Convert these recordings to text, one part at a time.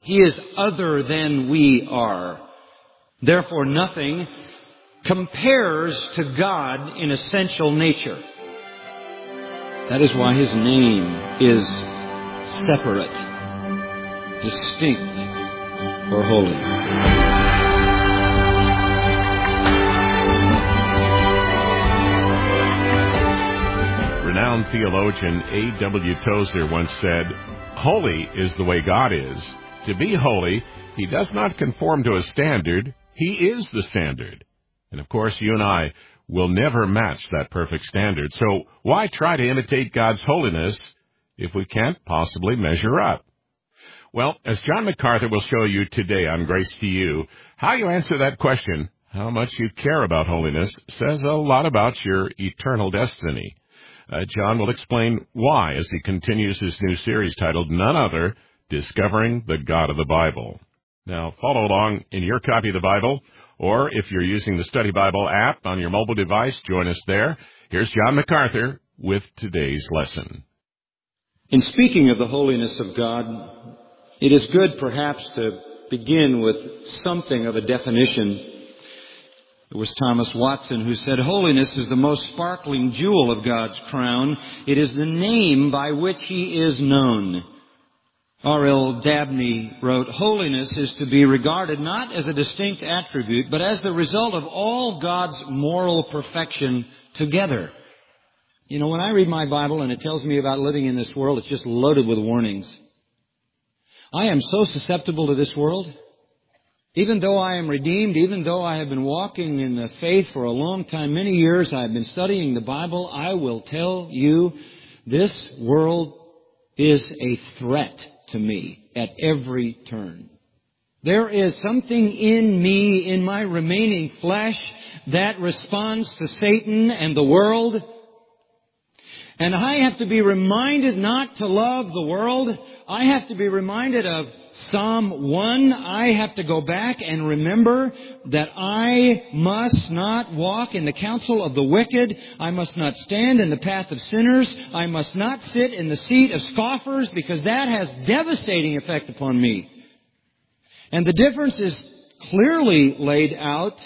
He is other than we are. Therefore, nothing compares to God in essential nature. That is why His name is separate, distinct, or holy. Renowned theologian A.W. Tozer once said, "Holy is the way God is. To be holy, He does not conform to a standard. He is the standard." And of course, you and I will never match that perfect standard. So why try to imitate God's holiness if we can't possibly measure up? Well, as John MacArthur will show you today on Grace to You, how you answer that question, how much you care about holiness, says a lot about your eternal destiny. John will explain why as he continues his new series titled None Other, Discovering the God of the Bible. Now, follow along in your copy of the Bible, or if you're using the Study Bible app on your mobile device, join us there. Here's John MacArthur with today's lesson. In speaking of the holiness of God, it is good perhaps to begin with something of a definition. It was Thomas Watson who said, "Holiness is the most sparkling jewel of God's crown. It is the name by which He is known." R.L. Dabney wrote, "Holiness is to be regarded not as a distinct attribute, but as the result of all God's moral perfection together." You know, when I read my Bible and it tells me about living in this world, it's just loaded with warnings. I am so susceptible to this world. Even though I am redeemed, even though I have been walking in the faith for a long time, many years, I have been studying the Bible, I will tell you, this world is a threat to me at every turn. There is something in me, in my remaining flesh, that responds to Satan and the world. And I have to be reminded not to love the world. I have to be reminded of Psalm 1. I have to go back and remember that I must not walk in the counsel of the wicked. I must not stand in the path of sinners. I must not sit in the seat of scoffers, because that has devastating effect upon me. And the difference is clearly laid out,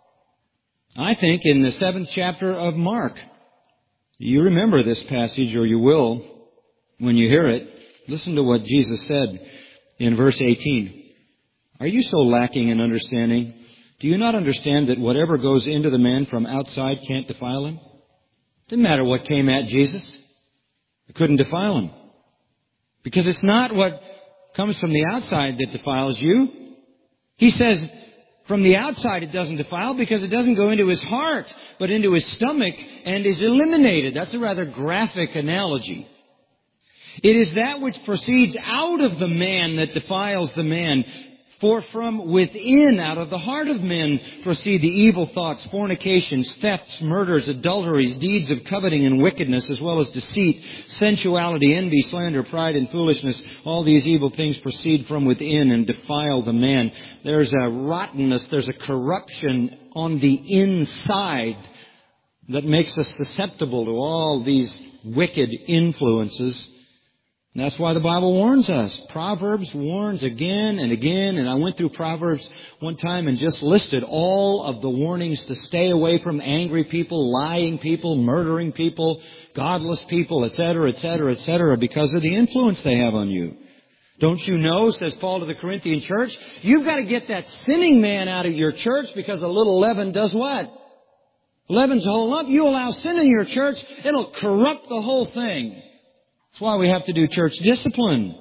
I think, in the 7th chapter of Mark. You remember this passage, or you will when you hear it. Listen to what Jesus said in verse 18. "Are you so lacking in understanding? Do you not understand that whatever goes into the man from outside can't defile him?" Didn't matter what came at Jesus. It couldn't defile him. Because it's not what comes from the outside that defiles you. He says from the outside it doesn't defile because it doesn't go into his heart, but into his stomach and is eliminated. That's a rather graphic analogy. It is that which proceeds out of the man that defiles the man. For from within, out of the heart of men, proceed the evil thoughts, fornications, thefts, murders, adulteries, deeds of coveting and wickedness, as well as deceit, sensuality, envy, slander, pride, and foolishness. All these evil things proceed from within and defile the man. There's a rottenness, there's a corruption on the inside that makes us susceptible to all these wicked influences. And that's why the Bible warns us. Proverbs warns again and again. And I went through Proverbs one time and just listed all of the warnings to stay away from angry people, lying people, murdering people, godless people, etc., etc., etc., because of the influence they have on you. Don't you know, says Paul to the Corinthian church, you've got to get that sinning man out of your church, because a little leaven does what? Leaven's a whole lump. You allow sin in your church, it'll corrupt the whole thing. That's why we have to do church discipline.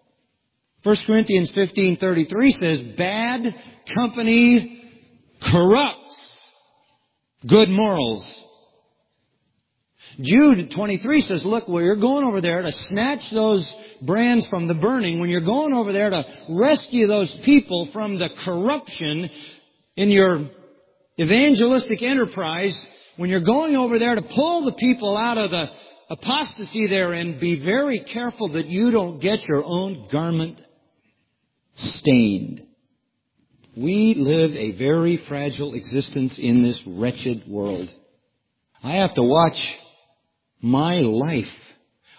1 Corinthians 15:33 says, "Bad company corrupts good morals." Jude 23 says, "Look, when you're going over there to snatch those brands from the burning, when you're going over there to rescue those people from the corruption in your evangelistic enterprise, when you're going over there to pull the people out of the apostasy therein, be very careful that you don't get your own garment stained." We live a very fragile existence in this wretched world. I have to watch my life.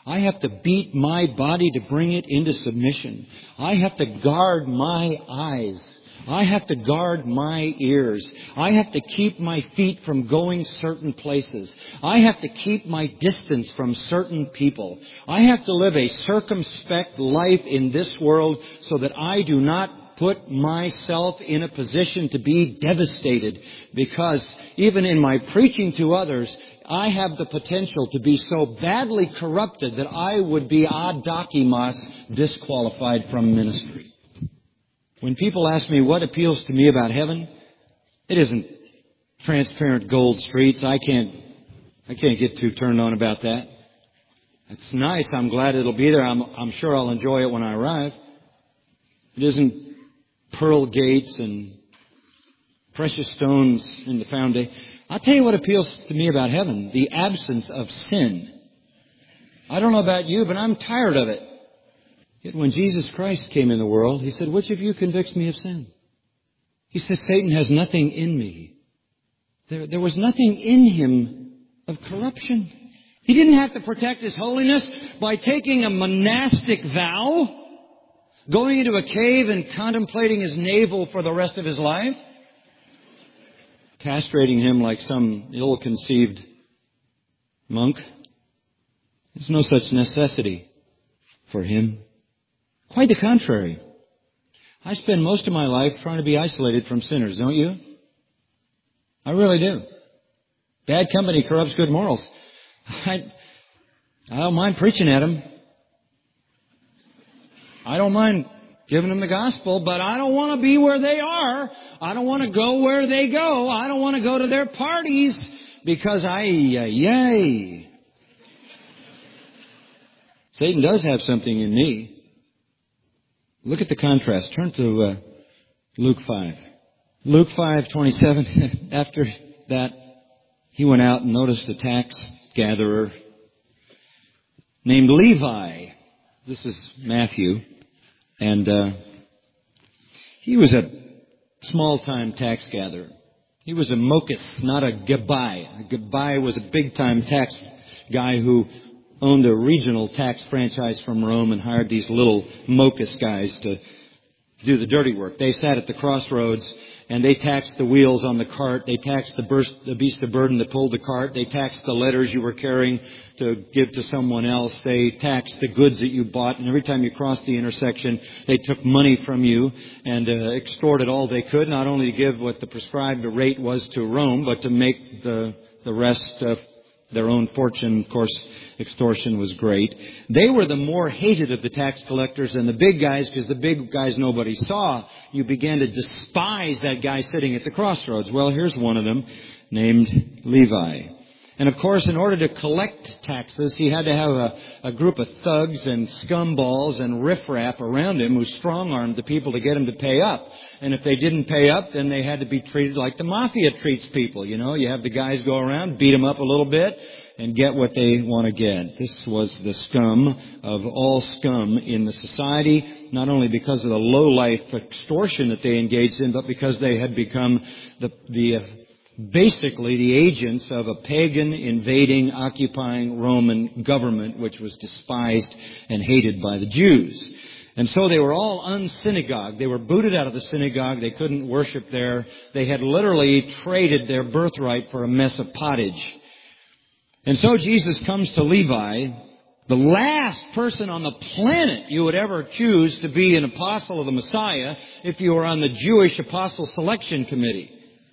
I have to beat my body to bring it into submission. I have to guard my eyes. I have to guard my ears. I have to keep my feet from going certain places. I have to keep my distance from certain people. I have to live a circumspect life in this world so that I do not put myself in a position to be devastated, because even in my preaching to others, I have the potential to be so badly corrupted that I would be ad dokimas, disqualified from ministry. When people ask me what appeals to me about heaven, it isn't transparent gold streets. I can't get too turned on about that. It's nice. I'm glad it'll be there. I'm sure I'll enjoy it when I arrive. It isn't pearl gates and precious stones in the foundation. I'll tell you what appeals to me about heaven: the absence of sin. I don't know about you, but I'm tired of it. Yet when Jesus Christ came in the world, He said, "Which of you convicts me of sin?" He said, "Satan has nothing in me." There was nothing in Him of corruption. He didn't have to protect His holiness by taking a monastic vow, going into a cave and contemplating his navel for the rest of his life, castrating him like some ill-conceived monk. There's no such necessity for Him. Quite the contrary. I spend most of my life trying to be isolated from sinners, don't you? I really do. Bad company corrupts good morals. I don't mind preaching at them. I don't mind giving them the gospel, but I don't want to be where they are. I don't want to go where they go. I don't want to go to their parties because Satan does have something in me. Look at the contrast. Turn to Luke 5. Luke 5:27. After that, he went out and noticed a tax gatherer named Levi. This is Matthew. And he was a small-time tax gatherer. He was a mokis, not a gabai. A gabai was a big-time tax guy who owned a regional tax franchise from Rome and hired these little mokis guys to do the dirty work. They sat at the crossroads and they taxed the wheels on the cart. They taxed the beast of burden that pulled the cart. They taxed the letters you were carrying to give to someone else. They taxed the goods that you bought. And every time you crossed the intersection, they took money from you and extorted all they could, not only to give what the prescribed rate was to Rome, but to make the rest their own fortune. Of course, extortion was great. They were the more hated of the tax collectors than the big guys, because the big guys nobody saw. You began to despise that guy sitting at the crossroads. Well, here's one of them, named Levi. And of course, in order to collect taxes, he had to have a group of thugs and scumballs and riffraff around him who strong-armed the people to get him to pay up. And if they didn't pay up, then they had to be treated like the mafia treats people. You know, you have the guys go around, beat them up a little bit, and get what they want to get. This was the scum of all scum in the society, not only because of the low-life extortion that they engaged in, but because they had become basically the agents of a pagan, invading, occupying Roman government, which was despised and hated by the Jews. And so they were all unsynagogued. They were booted out of the synagogue. They couldn't worship there. They had literally traded their birthright for a mess of pottage. And so Jesus comes to Levi, the last person on the planet you would ever choose to be an apostle of the Messiah if you were on the Jewish Apostle Selection Committee.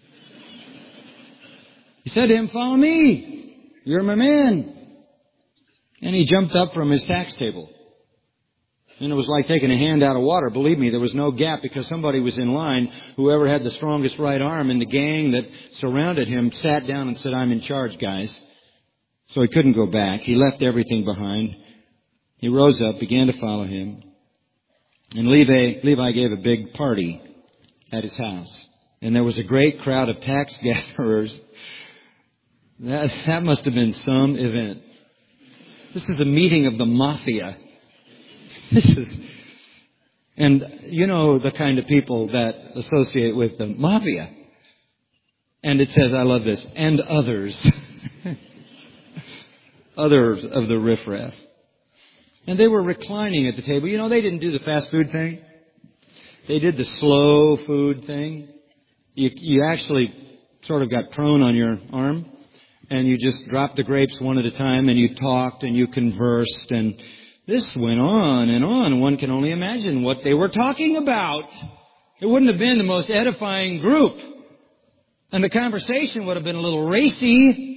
He said to him, "Follow me. You're my man." And he jumped up from his tax table. And it was like taking a hand out of water. Believe me, there was no gap because somebody was in line. Whoever had the strongest right arm in the gang that surrounded him sat down and said, "I'm in charge, guys." So he couldn't go back. He left everything behind. He rose up, began to follow him. And Levi gave a big party at his house. And there was a great crowd of tax gatherers. That must have been some event. This is the meeting of the mafia. And you know the kind of people that associate with the mafia. And it says, I love this, and others. Others of the riffraff. And they were reclining at the table. You know, they didn't do the fast food thing. They did the slow food thing. You actually sort of got prone on your arm, and you just dropped the grapes one at a time, and you talked and you conversed, and this went on and on. One can only imagine what they were talking about. It wouldn't have been the most edifying group. And the conversation would have been a little racy.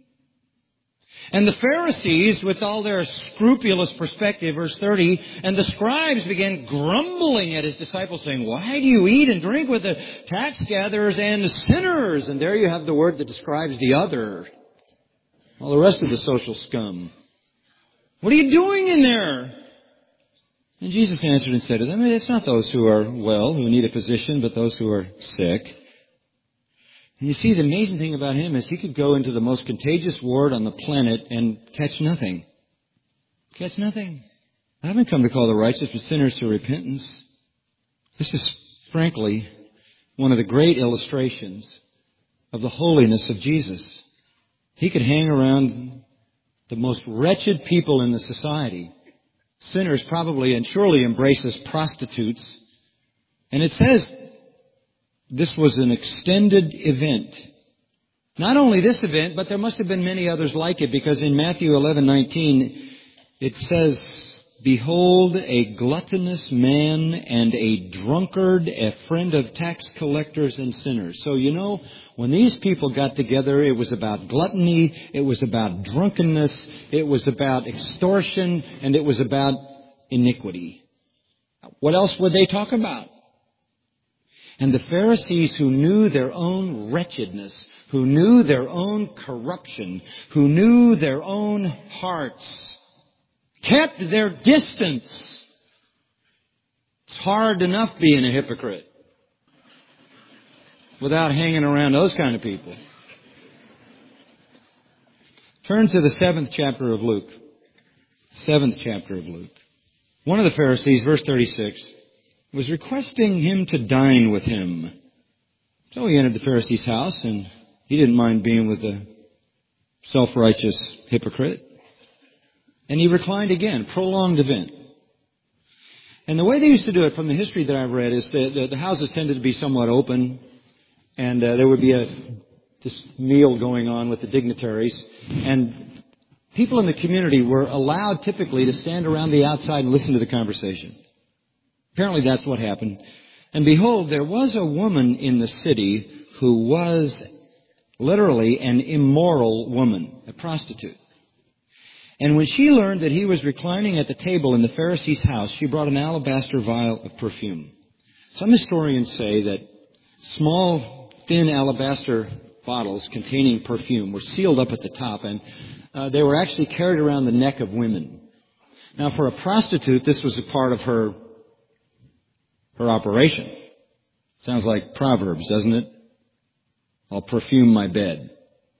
And the Pharisees, with all their scrupulous perspective, verse 30, and the scribes began grumbling at his disciples, saying, "Why do you eat and drink with the tax gatherers and the sinners?" And there you have the word that describes the other. All the rest of the social scum. "What are you doing in there?" And Jesus answered and said to them, "It's not those who are well who need a physician, but those who are sick." And you see, the amazing thing about him is he could go into the most contagious ward on the planet and catch nothing. Catch nothing. I haven't come to call the righteous but sinners to repentance. This is, frankly, one of the great illustrations of the holiness of Jesus. He could hang around the most wretched people in the society. Sinners probably and surely embrace as prostitutes. And it says this was an extended event. Not only this event, but there must have been many others like it, because in Matthew 11:19 it says, "Behold, a gluttonous man and a drunkard, a friend of tax collectors and sinners." So, you know, when these people got together, it was about gluttony, it was about drunkenness, it was about extortion, and it was about iniquity. What else would they talk about? And the Pharisees, who knew their own wretchedness, who knew their own corruption, who knew their own hearts, kept their distance. It's hard enough being a hypocrite without hanging around those kind of people. Turn to the 7th chapter of Luke. 7th chapter of Luke. One of the Pharisees, verse 36, was requesting him to dine with him. So he entered the Pharisee's house, and he didn't mind being with a self-righteous hypocrite. And he reclined again, prolonged event. And the way they used to do it, from the history that I've read, is the houses tended to be somewhat open, and there would be this meal going on with the dignitaries, and people in the community were allowed typically to stand around the outside and listen to the conversation. Apparently that's what happened. And behold, there was a woman in the city who was literally an immoral woman, a prostitute. And when she learned that he was reclining at the table in the Pharisee's house, she brought an alabaster vial of perfume. Some historians say that small, thin alabaster bottles containing perfume were sealed up at the top, and they were actually carried around the neck of women. Now, for a prostitute, this was a part of her operation. Sounds like Proverbs, doesn't it? I'll perfume my bed.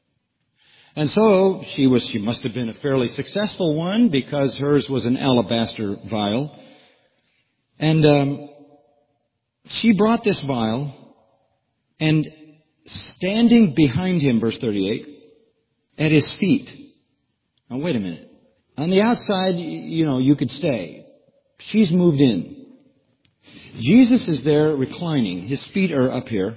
And so she must have been a fairly successful one, because hers was an alabaster vial. And she brought this vial, and standing behind him, verse 38, at his feet. Now wait a minute. On the outside, you could stay. She's moved in. Jesus is there reclining. His feet are up here,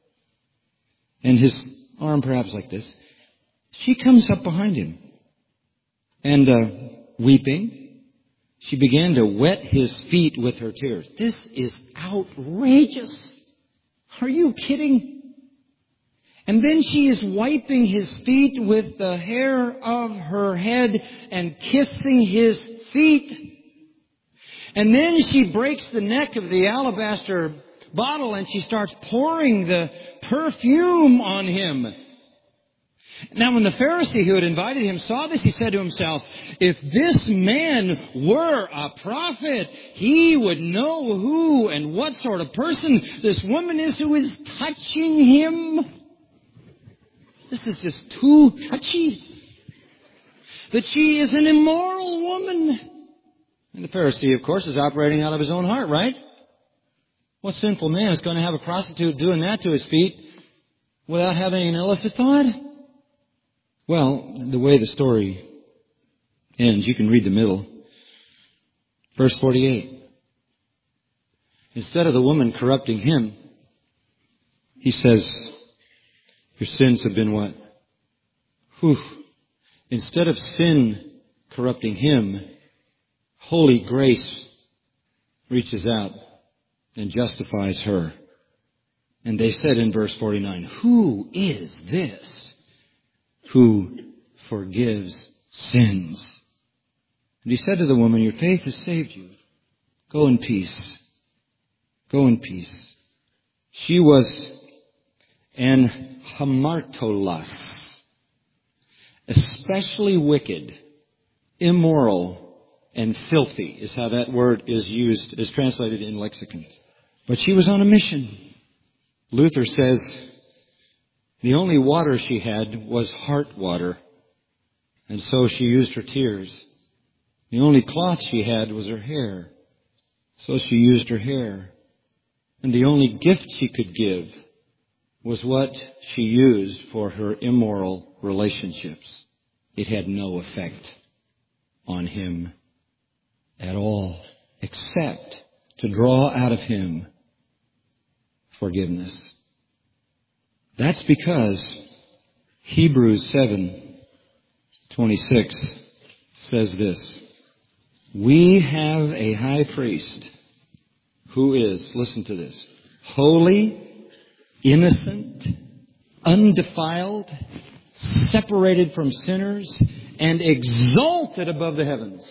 and his arm perhaps like this. She comes up behind him, and weeping, she began to wet his feet with her tears. This is outrageous. Are you kidding? And then she is wiping his feet with the hair of her head and kissing his feet. And then she breaks the neck of the alabaster bottle and she starts pouring the perfume on him. Now, when the Pharisee who had invited him saw this, he said to himself, "If this man were a prophet, he would know who and what sort of person this woman is who is touching him." This is just too touchy. That she is an immoral woman. And the Pharisee, of course, is operating out of his own heart, right? What sinful man is going to have a prostitute doing that to his feet without having an illicit thought? Well, the way the story ends, you can read the middle. Verse 48. Instead of the woman corrupting him, he says, your sins have been what? Whew. Instead of sin corrupting him, holy grace reaches out and justifies her. And they said in verse 49, who is this who forgives sins? And he said to the woman, your faith has saved you. Go in peace. Go in peace. She was an hamartolos, especially wicked, immoral, and filthy is how that word is used, is translated in lexicons. But she was on a mission. Luther says the only water she had was heart water, and so she used her tears. The only cloth she had was her hair, so she used her hair. And the only gift she could give was what she used for her immoral relationships. It had no effect on him at all, except to draw out of him forgiveness. That's because Hebrews 7:26 says this. We have a high priest who is, listen to this, holy, innocent, undefiled, separated from sinners, and exalted above the heavens,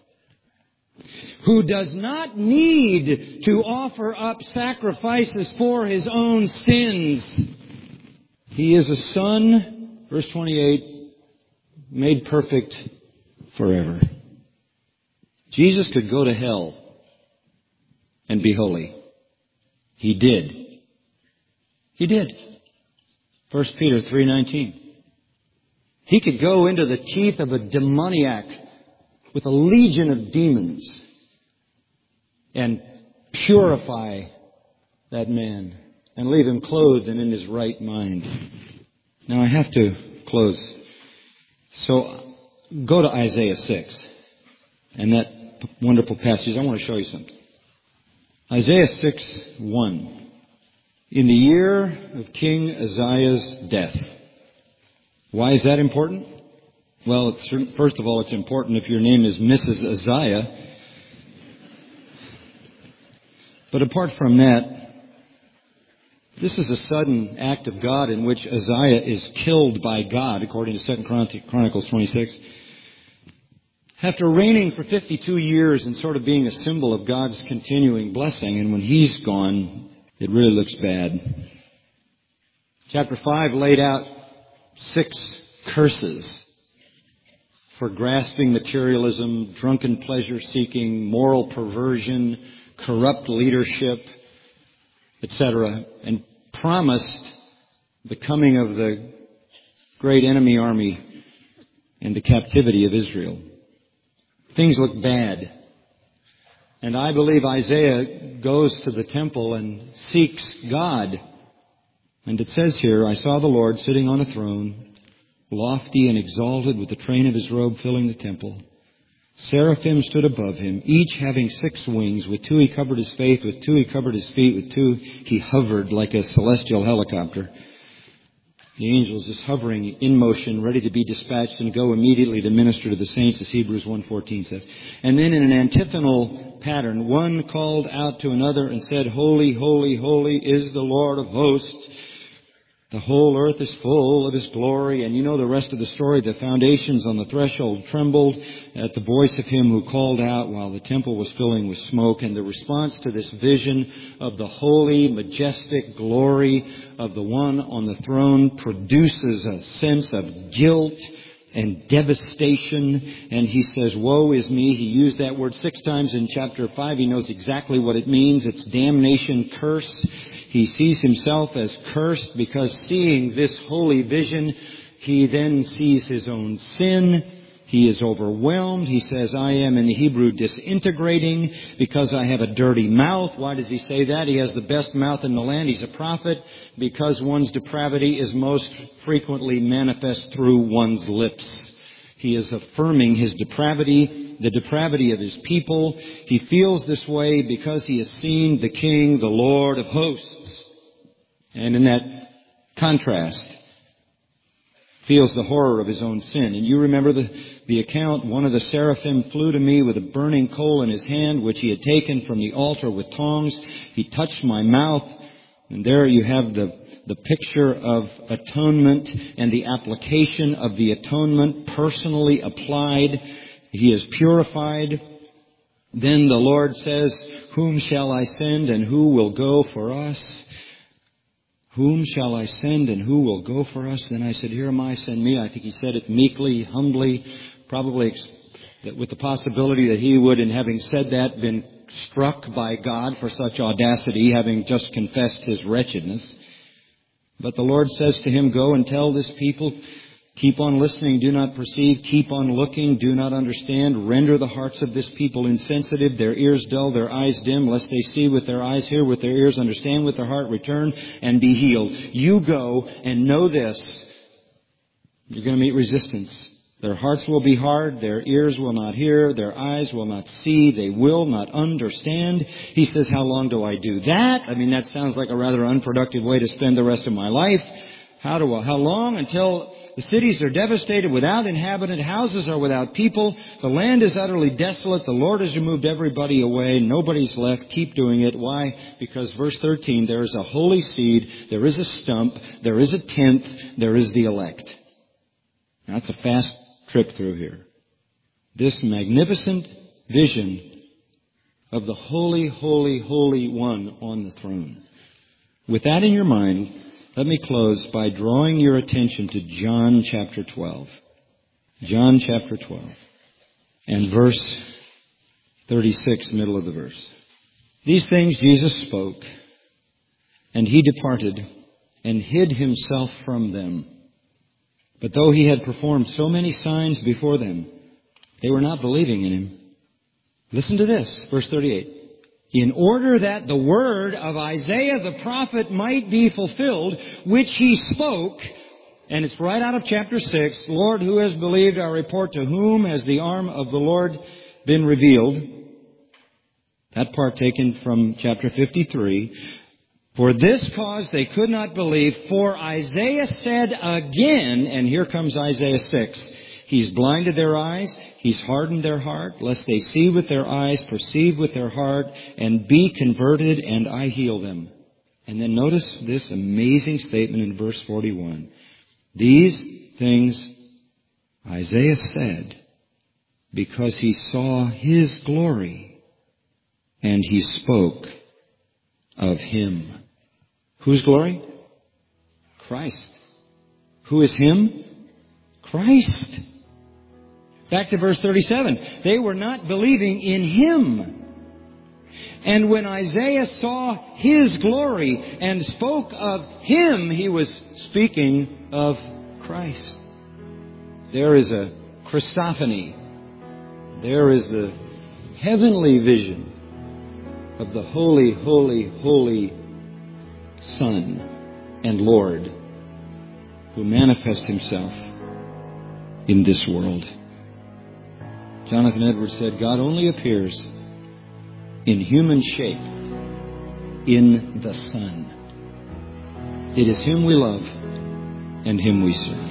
who does not need to offer up sacrifices for his own sins. He is a son, verse 28, made perfect forever. Jesus could go to hell and be holy. He did. He did. 1 Peter 3:19. He could go into the teeth of a demoniac with a legion of demons and purify that man and leave him clothed and in his right mind. Now I have to close. So go to Isaiah 6 and that wonderful passage. I want to show you something. Isaiah 6:1. In the year of King Uzziah's death. Why is that important? Well, first of all, it's important if your name is Mrs. Uzziah. But apart from that, this is a sudden act of God in which Uzziah is killed by God, according to 2 Chronicles 26. After reigning for 52 years and sort of being a symbol of God's continuing blessing, and when he's gone, it really looks bad. Chapter 5 laid out 6 curses for grasping materialism, drunken pleasure-seeking, moral perversion, corrupt leadership, etc., and promised the coming of the great enemy army and the captivity of Israel. Things look bad. And I believe Isaiah goes to the temple and seeks God. And it says here, I saw the Lord sitting on a throne, lofty and exalted, with the train of his robe filling the temple. Seraphim stood above him, each having 6 wings. With 2 he covered his face, with 2 he covered his feet, with 2 he hovered like a celestial helicopter. The angels just hovering in motion, ready to be dispatched and go immediately to minister to the saints, as Hebrews 1:14 says. And then in an antiphonal pattern, one called out to another and said, Holy, holy, holy is the Lord of hosts. The whole earth is full of his glory. And you know the rest of the story. The foundations on the threshold trembled at the voice of him who called out while the temple was filling with smoke. And the response to this vision of the holy, majestic glory of the one on the throne produces a sense of guilt and devastation. And he says, woe is me. He used that word 6 times in chapter 5. He knows exactly what it means. It's damnation, curse. He sees himself as cursed because seeing this holy vision, he then sees his own sin. He is overwhelmed. He says, I am, in the Hebrew, disintegrating because I have a dirty mouth. Why does he say that? He has the best mouth in the land. He's a prophet because one's depravity is most frequently manifest through one's lips. He is affirming his depravity the depravity of his people. He feels this way because he has seen the King, the Lord of hosts. And in that contrast, feels the horror of his own sin. And you remember the account, one of the seraphim flew to me with a burning coal in his hand, which he had taken from the altar with tongs. He touched my mouth, and there you have the picture of atonement and the application of the atonement personally applied. He is purified. Then the Lord says, "Whom shall I send, and who will go for us? Whom shall I send, and who will go for us?" Then I said, "Here am I, send me." I think he said it meekly, humbly, probably with the possibility that he would, in having said that, been struck by God for such audacity, having just confessed his wretchedness. But the Lord says to him, "Go and tell this people, keep on listening, do not perceive, keep on looking, do not understand, render the hearts of this people insensitive, their ears dull, their eyes dim, lest they see with their eyes, hear with their ears, understand with their heart, return, and be healed." You go and know this. You're going to meet resistance. Their hearts will be hard, their ears will not hear, their eyes will not see, they will not understand. He says, "How long do I do that?" I mean, that sounds like a rather unproductive way to spend the rest of my life. How long? Until the cities are devastated, without inhabitant, houses are without people, the land is utterly desolate, the Lord has removed everybody away, nobody's left. Keep doing it. Why? Because verse 13, there is a holy seed, there is a stump, there is a tenth, there is the elect. Now, that's a fast trip through here. This magnificent vision of the holy, holy, holy one on the throne. With that in your mind, let me close by drawing your attention to John chapter 12. John chapter 12 and verse 36, middle of the verse. "These things Jesus spoke, and he departed and hid himself from them. But though he had performed so many signs before them, they were not believing in him." Listen to this, verse 38. "In order that the word of Isaiah the prophet might be fulfilled, which he spoke," and it's right out of chapter 6, "Lord, who has believed our report? To whom has the arm of the Lord been revealed?" That part taken from chapter 53. "For this cause they could not believe, for Isaiah said again," and here comes Isaiah 6, "He's blinded their eyes, He's hardened their heart, lest they see with their eyes, perceive with their heart, and be converted, and I heal them." And then notice this amazing statement in verse 41. "These things Isaiah said because he saw his glory, and he spoke of him." Whose glory? Christ. Who is him? Christ. Back to verse 37. They were not believing in him. And when Isaiah saw his glory and spoke of him, he was speaking of Christ. There is a Christophany. There is the heavenly vision of the holy, holy, holy Son and Lord who manifests himself in this world. Jonathan Edwards said, "God only appears in human shape in the Son. It is him we love and him we serve."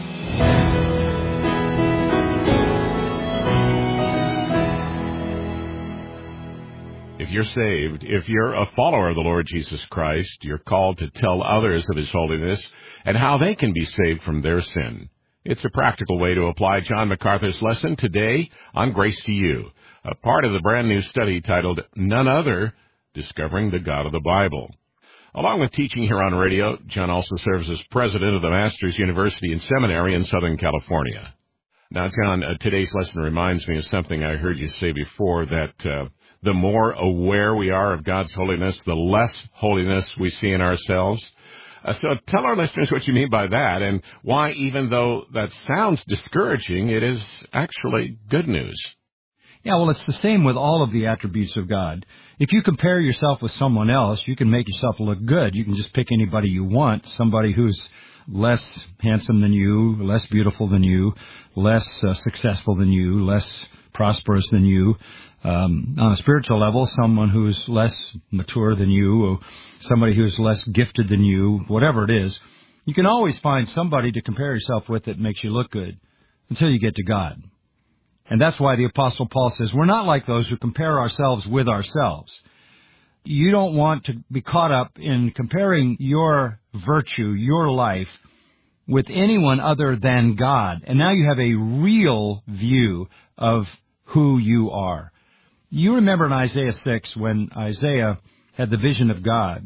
If you're saved, if you're a follower of the Lord Jesus Christ, you're called to tell others of his holiness and how they can be saved from their sin. It's a practical way to apply John MacArthur's lesson today on Grace to You, a part of the brand new study titled None Other, Discovering the God of the Bible. Along with teaching here on radio, John also serves as president of the Masters University and Seminary in Southern California. Now, John, today's lesson reminds me of something I heard you say before, that the more aware we are of God's holiness, the less holiness we see in ourselves. So tell our listeners what you mean by that, and why, even though that sounds discouraging, it is actually good news. Yeah, well, it's the same with all of the attributes of God. If you compare yourself with someone else, you can make yourself look good. You can just pick anybody you want, somebody who's less handsome than you, less beautiful than you, less successful than you, less prosperous than you. On a spiritual level, someone who's less mature than you, or somebody who's less gifted than you, whatever it is. You can always find somebody to compare yourself with that makes you look good until you get to God. And that's why the Apostle Paul says, we're not like those who compare ourselves with ourselves. You don't want to be caught up in comparing your virtue, your life, with anyone other than God. And now you have a real view of who you are. You remember in Isaiah 6, when Isaiah had the vision of God,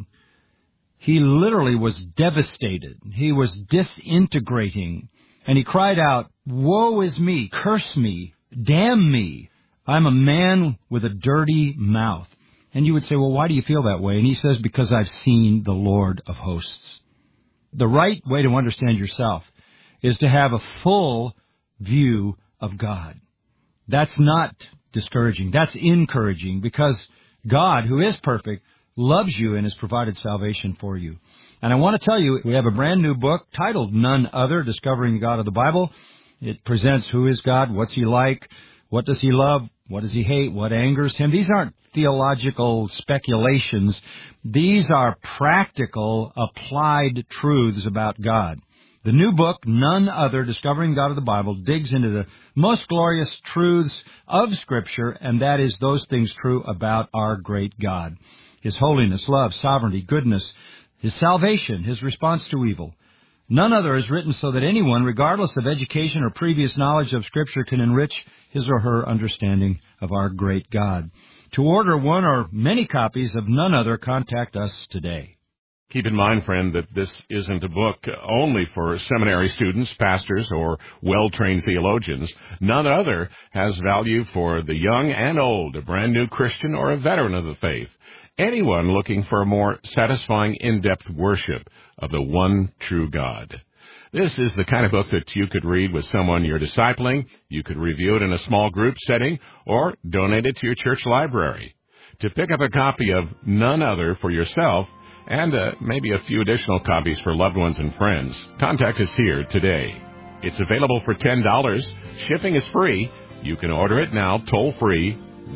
he literally was devastated. He was disintegrating. And he cried out, "Woe is me, curse me, damn me. I'm a man with a dirty mouth." And you would say, well, why do you feel that way? And he says, because I've seen the Lord of hosts. The right way to understand yourself is to have a full view of God. That's not discouraging. That's encouraging, because God, who is perfect, loves you and has provided salvation for you. And I want to tell you, we have a brand new book titled None Other, Discovering the God of the Bible. It presents who is God, what's He like, what does He love, what does He hate, what angers Him. These aren't theological speculations. These are practical, applied truths about God. The new book, None Other, Discovering God of the Bible, digs into the most glorious truths of Scripture, and that is those things true about our great God. His holiness, love, sovereignty, goodness, His salvation, His response to evil. None Other is written so that anyone, regardless of education or previous knowledge of Scripture, can enrich his or her understanding of our great God. To order one or many copies of None Other, contact us today. Keep in mind, friend, that this isn't a book only for seminary students, pastors, or well-trained theologians. None Other has value for the young and old, a brand new Christian or a veteran of the faith. Anyone looking for a more satisfying, in-depth worship of the one true God. This is the kind of book that you could read with someone you're discipling. You could review it in a small group setting or donate it to your church library. To pick up a copy of None Other for yourself, and maybe a few additional copies for loved ones and friends, contact us here today. It's available for $10. Shipping is free. You can order it now, toll-free,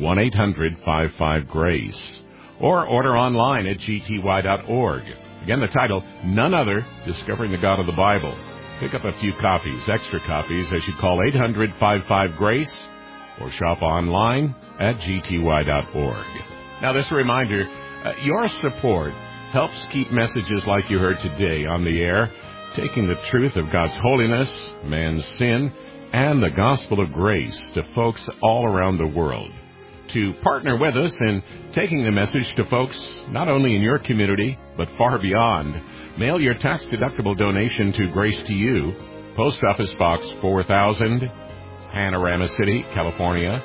1-800-55-GRACE. Or order online at gty.org. Again, the title, None Other, Discovering the God of the Bible. Pick up a few copies, extra copies, as you call 800-55-GRACE or shop online at gty.org. Now, this reminder, your support helps keep messages like you heard today on the air, taking the truth of God's holiness, man's sin, and the gospel of grace to folks all around the world. To partner with us in taking the message to folks not only in your community, but far beyond, mail your tax-deductible donation to Grace to You, Post Office Box 4000, Panorama City, California,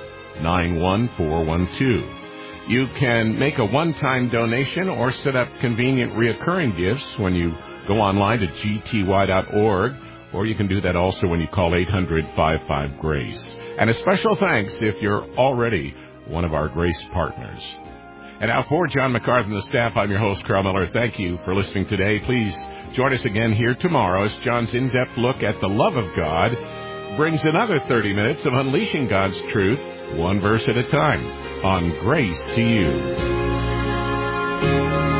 91412. You can make a one-time donation or set up convenient reoccurring gifts when you go online to gty.org, or you can do that also when you call 800-55-GRACE. And a special thanks if you're already one of our Grace partners. And now for John MacArthur and the staff, I'm your host, Carl Miller. Thank you for listening today. Please join us again here tomorrow as John's in-depth look at the love of God brings another 30 minutes of unleashing God's truth, one verse at a time, on Grace to You.